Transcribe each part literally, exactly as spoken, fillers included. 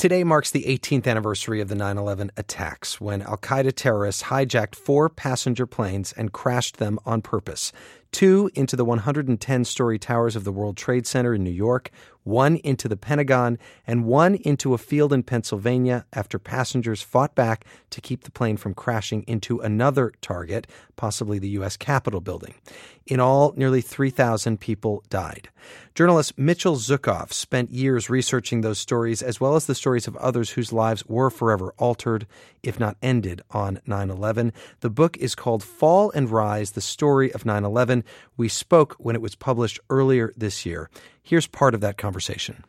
Today marks the eighteenth anniversary of the nine eleven attacks, when al-Qaeda terrorists hijacked four passenger planes and crashed them on purpose. Two into the one hundred ten-story towers of the World Trade Center in New York, one into the Pentagon, and one into a field in Pennsylvania after passengers fought back to keep the plane from crashing into another target, possibly the U S Capitol building. In all, nearly three thousand people died. Journalist Mitchell Zuckoff spent years researching those stories, as well as the stories of others whose lives were forever altered, if not ended, on nine eleven. The book is called Fall and Rise, The Story of nine eleven. We spoke when it was published earlier this year. Here's part of that conversation.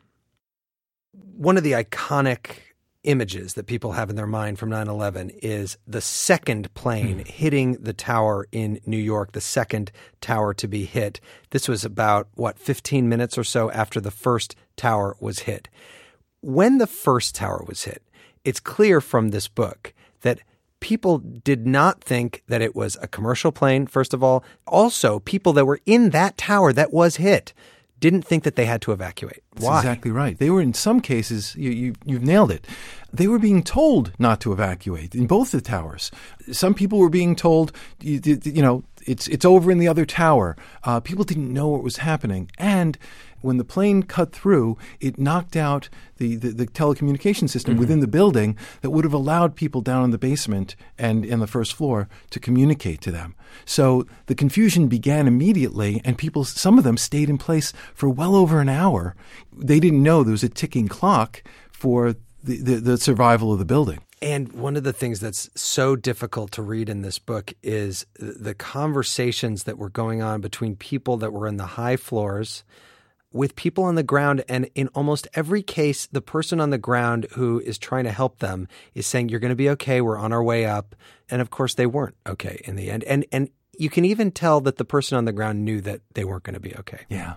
One of the iconic images that people have in their mind from nine eleven is the second plane mm. hitting the tower in New York, the second tower to be hit. This was about, what, fifteen minutes or so after the first tower was hit. When the first tower was hit, it's clear from this book that people did not think that it was a commercial plane, first of all. Also, people that were in that tower that was hit didn't think that they had to evacuate. That's Why? Exactly right. They were, in some cases, you, you, you've nailed it. They were being told not to evacuate in both the towers. Some people were being told, you, you know, it's it's over in the other tower. Uh, people didn't know what was happening. And when the plane cut through, it knocked out the, the, the telecommunication system mm-hmm. within the building that would have allowed people down in the basement and in the first floor to communicate to them. So the confusion began immediately, and people, some of them stayed in place for well over an hour. They didn't know there was a ticking clock for the, the, the survival of the building. And one of the things that's so difficult to read in this book is the conversations that were going on between people that were in the high floors with people on the ground. And in almost every case, the person on the ground who is trying to help them is saying, you're going to be okay. We're on our way up. And of course, they weren't okay in the end. And, and you can even tell that the person on the ground knew that they weren't going to be okay. Yeah.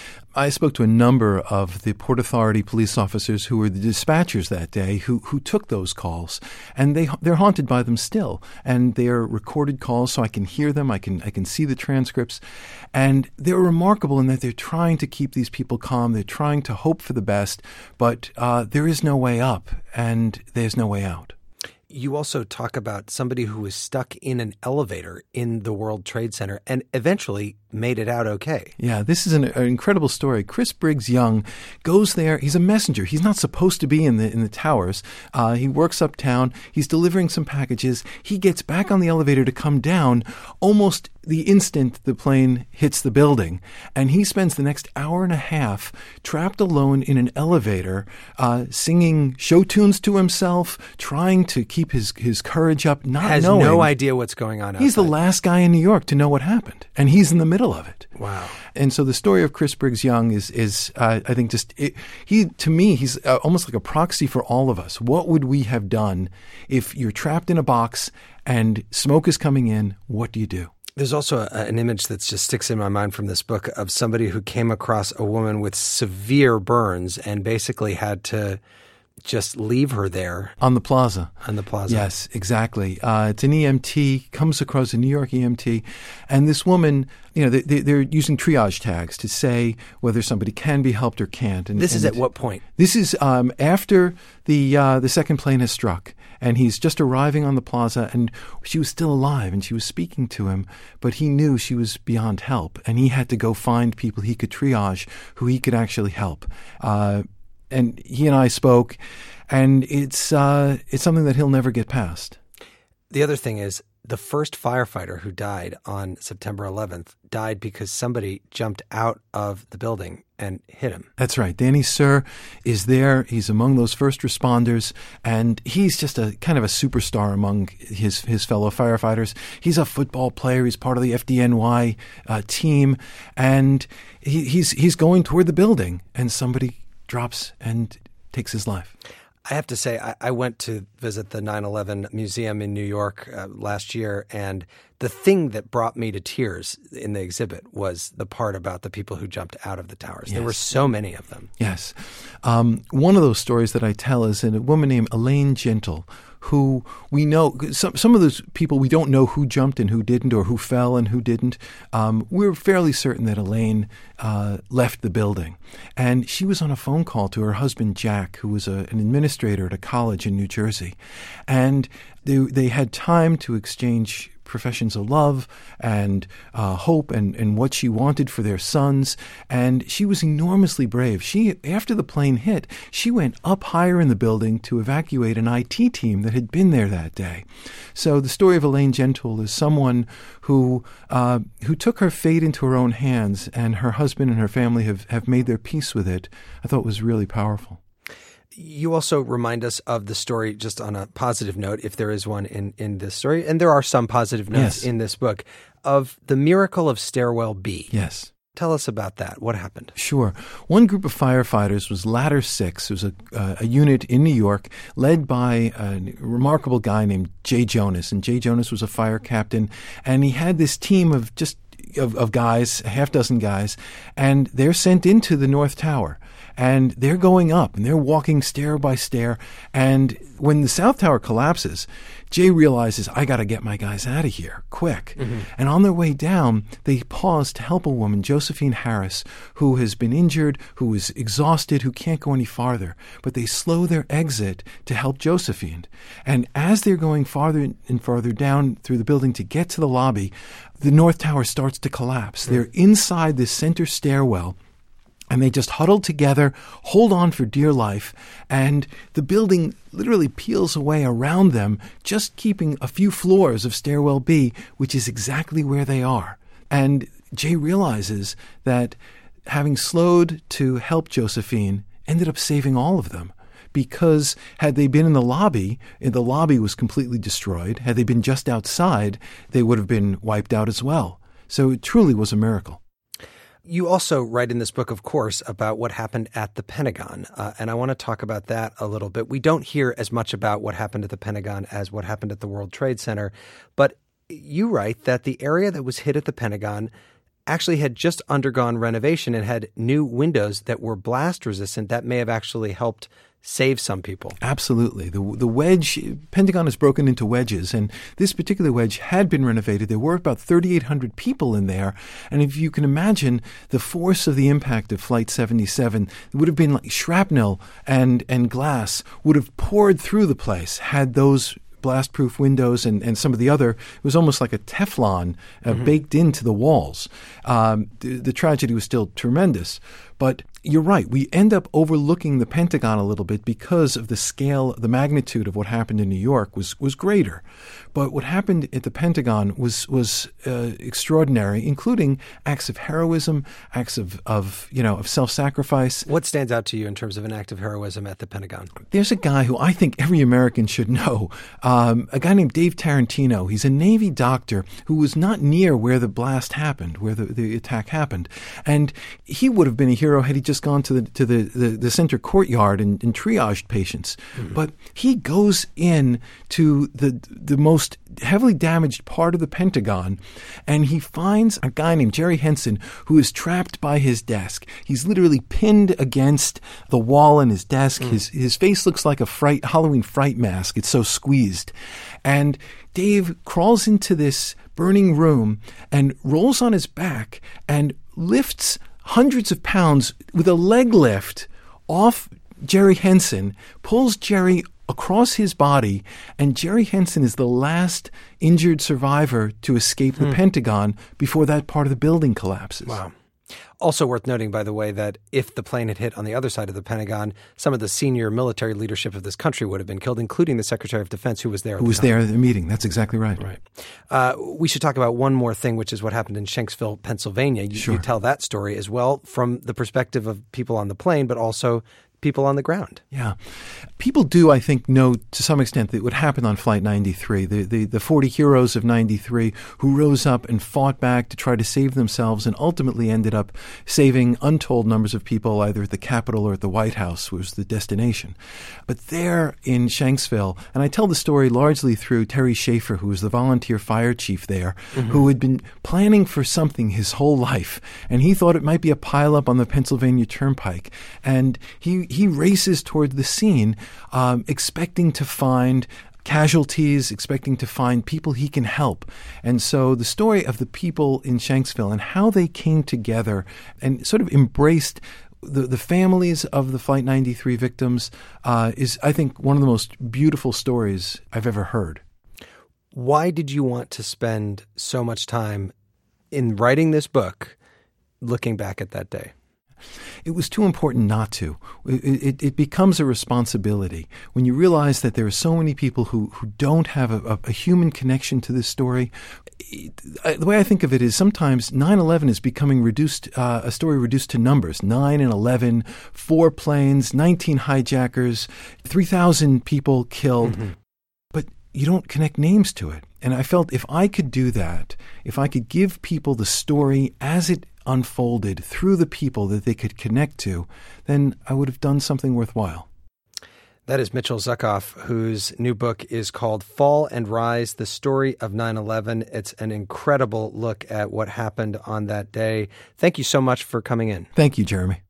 I spoke to a number of the Port Authority police officers who were the dispatchers that day who who took those calls, and they they're haunted by them still. And they're recorded calls, so I can hear them, I can I can see the transcripts, and they're remarkable in that they're trying to keep these people calm. They're trying to hope for the best, but uh, there is no way up, and there's no way out. You also talk about somebody who was stuck in an elevator in the World Trade Center and eventually made it out okay. Yeah, this is an, an incredible story. Chris Briggs Young goes there. He's a messenger. He's not supposed to be in the in the towers. Uh, he works uptown. He's delivering some packages. He gets back on the elevator to come down almost the instant the plane hits the building. And he spends the next hour and a half trapped alone in an elevator, uh, singing show tunes to himself, trying to keep his, his courage up, not Has knowing. no idea what's going on outside. He's the last guy in New York to know what happened. And he's in the middle of it. Wow. And so the story of Chris Briggs Young is, is uh, I think, just it, he to me, he's uh, almost like a proxy for all of us. What would we have done if you're trapped in a box and smoke is coming in? What do you do? There's also a, an image that just sticks in my mind from this book of somebody who came across a woman with severe burns and basically had to just leave her there. On the plaza. On the plaza. Yes, exactly. Uh, it's an E M T, comes across a New York E M T, and this woman, you know, they, they're using triage tags to say whether somebody can be helped or can't. And This is and at what point? This is um, after the uh, the second plane has struck, and he's just arriving on the plaza, and she was still alive, and she was speaking to him, but he knew she was beyond help, and he had to go find people he could triage who he could actually help. Uh, and he and I spoke, and it's uh, it's something that he'll never get past. The other thing is, the first firefighter who died on September eleventh died because somebody jumped out of the building and hit him. That's right. Danny Sir is there. He's among those first responders, and he's just a kind of a superstar among his his fellow firefighters. He's a football player. He's part of the F D N Y uh, team, and he, he's he's going toward the building, and somebody drops and takes his life. I have to say, I, I went to visit the nine eleven Museum in New York uh, last year, and the thing that brought me to tears in the exhibit was the part about the people who jumped out of the towers. Yes. There were so many of them. Yes. Um, one of those stories that I tell is a woman named Elaine Gentle, who we know, some, some of those people we don't know who jumped and who didn't, or who fell and who didn't. Um, we're fairly certain that Elaine uh, left the building. And she was on a phone call to her husband, Jack, who was a, an administrator at a college in New Jersey. And they, they had time to exchange professions of love and uh, hope and, and what she wanted for their sons. And she was enormously brave. She, after the plane hit, she went up higher in the building to evacuate an I T team that had been there that day. So the story of Elaine Gentul is someone who uh, who took her fate into her own hands, and her husband and her family have, have made their peace with it. I thought it was really powerful. You also remind us of the story, just on a positive note, if there is one in, in this story, and there are some positive notes yes. in this book, of the miracle of Stairwell B. Yes. Tell us about that. What happened? Sure. One group of firefighters was Ladder Six. It was a, uh, a unit in New York led by a remarkable guy named Jay Jonas. And Jay Jonas was a fire captain, and he had this team of just of, of guys, a half dozen guys, and they're sent into the North Tower. And they're going up, and they're walking stair by stair. And when the South Tower collapses, Jay realizes, I got to get my guys out of here, quick. Mm-hmm. And on their way down, they pause to help a woman, Josephine Harris, who has been injured, who is exhausted, who can't go any farther. But they slow their exit to help Josephine. And as they're going farther and farther down through the building to get to the lobby, the North Tower starts to collapse. Mm-hmm. They're inside this center stairwell. And they just huddle together, hold on for dear life, and the building literally peels away around them, just keeping a few floors of Stairwell B, which is exactly where they are. And Jay realizes that having slowed to help Josephine ended up saving all of them. Because had they been in the lobby, and the lobby was completely destroyed, had they been just outside, they would have been wiped out as well. So it truly was a miracle. You also write in this book, of course, about what happened at the Pentagon, uh, and I want to talk about that a little bit. We don't hear as much about what happened at the Pentagon as what happened at the World Trade Center, but you write that the area that was hit at the Pentagon actually had just undergone renovation and had new windows that were blast resistant. That may have actually helped save some people. Absolutely. The the wedge, Pentagon is broken into wedges, and this particular wedge had been renovated. There were about thirty-eight hundred people in there, and if you can imagine the force of the impact of Flight seventy-seven, it would have been like shrapnel and, and glass would have poured through the place had those blast-proof windows and, and some of the other, it was almost like a Teflon uh, mm-hmm. baked into the walls. Um, the, the tragedy was still tremendous. But you're right. We end up overlooking the Pentagon a little bit because of the scale, the magnitude of what happened in New York was was greater. But what happened at the Pentagon was was uh, extraordinary, including acts of heroism, acts of, of you know of self-sacrifice. What stands out to you in terms of an act of heroism at the Pentagon? There's a guy who I think every American should know. Um, a guy named Dave Tarantino. He's a Navy doctor who was not near where the blast happened, where the, the attack happened, and he would have been a hero had he just gone to the to the, the, the center courtyard and, and triaged patients. Mm-hmm. But he goes in to the the most heavily damaged part of the Pentagon, and he finds a guy named Jerry Henson who is trapped by his desk. He's literally pinned against the wall in his desk. Mm. His his face looks like a fright Halloween fright mask. It's so squeezed. And Dave crawls into this burning room and rolls on his back and lifts hundreds of pounds with a leg lift off Jerry Henson, pulls Jerry across his body, and Jerry Henson is the last injured survivor to escape the mm. Pentagon before that part of the building collapses. Wow. Also worth noting, by the way, that if the plane had hit on the other side of the Pentagon, some of the senior military leadership of this country would have been killed, including the Secretary of Defense, who was there. Who was there at the meeting. That's exactly right. Right. Uh, we should talk about one more thing, which is what happened in Shanksville, Pennsylvania. You, sure. you tell that story as well from the perspective of people on the plane, but also people on the ground. Yeah. People do, I think, know to some extent that what happened on Flight ninety-three, the, the, the forty heroes of ninety-three who rose up and fought back to try to save themselves and ultimately ended up saving untold numbers of people either at the Capitol or at the White House was the destination. But there in Shanksville, and I tell the story largely through Terry Schaefer, who was the volunteer fire chief there, mm-hmm. who had been planning for something his whole life, and he thought it might be a pileup on the Pennsylvania Turnpike. And he He races toward the scene, um, expecting to find casualties, expecting to find people he can help. And so the story of the people in Shanksville and how they came together and sort of embraced the, the families of the Flight ninety-three victims uh, is, I think, one of the most beautiful stories I've ever heard. Why did you want to spend so much time in writing this book looking back at that day? It was too important not to. It, it, it becomes a responsibility. When you realize that there are so many people who, who don't have a, a, a human connection to this story, it, I, the way I think of it is sometimes nine eleven is becoming reduced, uh, a story reduced to numbers. nine and eleven, four planes, nineteen hijackers, three thousand people killed. Mm-hmm. But you don't connect names to it. And I felt if I could do that, if I could give people the story as it unfolded through the people that they could connect to, then I would have done something worthwhile. That is Mitchell Zuckoff, whose new book is called Fall and Rise, The Story of nine eleven. It's an incredible look at what happened on that day. Thank you so much for coming in. Thank you, Jeremy.